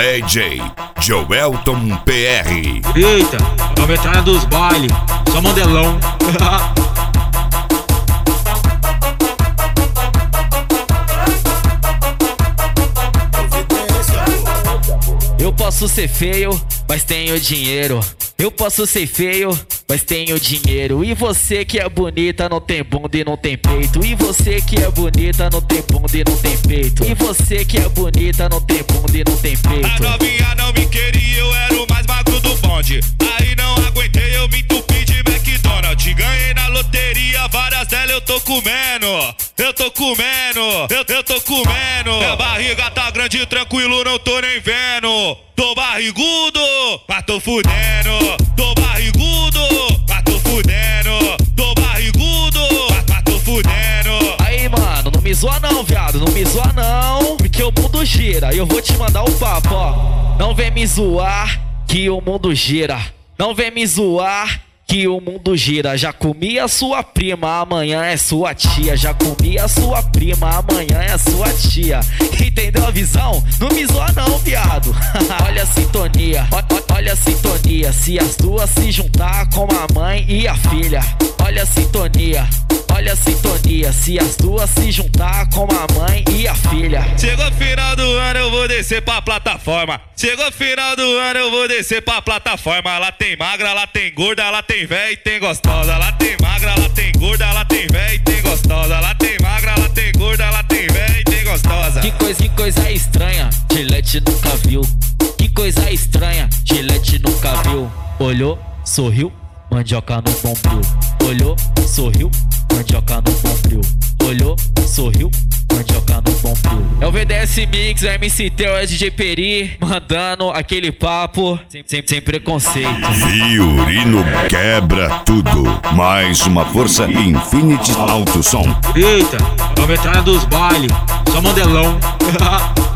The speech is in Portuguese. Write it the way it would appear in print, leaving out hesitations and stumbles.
DJ Joelton PR. Eita, a metralha dos bailes, só modelão. Eu posso ser feio, mas tenho dinheiro. Eu posso ser feio, mas tenho dinheiro. E você que é bonita não tem bunda e não tem peito. E você que é bonita não tem bunda e não tem peito. E você que é bonita não tem bunda e não tem peito. A novinha não me queria, eu era o mais magro do bonde. Aí não aguentei, eu me entupi de McDonald's. Ganhei na loteria, várias delas eu tô comendo. Eu tô comendo, eu tô comendo. Minha barriga tá grande, tranquilo, não tô nem vendo. Tô barrigudo, mas tô fudendo. Tô barrigudo, mas tô fudendo. Tô barrigudo, mas tô fudendo. Aí, mano, não me zoa não, viado, não me zoa não. Porque o mundo gira e eu vou te mandar o papo, ó. Não vem me zoar que o mundo gira. Não vem me zoar que o mundo gira. Já comi a sua prima, amanhã é sua tia. Já comi a sua prima, amanhã é sua tia. Entendeu a visão? Não me zoa não, viado. Olha a sintonia, olha a sintonia. Se as duas se juntar como a mãe e a filha. Olha a sintonia, olha a sintonia. Se as duas se juntar como a mãe e a filha. Chegou final do ano, eu vou descer pra plataforma. Chegou final do ano, eu vou descer pra plataforma. Lá tem magra, lá tem gorda, lá tem véia e tem gostosa. Lá tem magra, lá tem gorda, lá tem véia e tem gostosa. Lá tem magra, lá tem gorda, lá tem véia e tem gostosa. Que coisa estranha, Gillette nunca viu. Que coisa estranha, Gillette nunca viu. Olhou, sorriu, mandioca no bombril. Olhou, sorriu, mandioca no bombril. Olhou, sorriu, mandioca no bombril. É o VDS Mix, é MC Theo, é DJ Peri, mandando aquele papo sem preconceito. Fiorino quebra tudo. Mais uma força Infinity Alto Som. Eita, a metralha dos bailes, só modelão.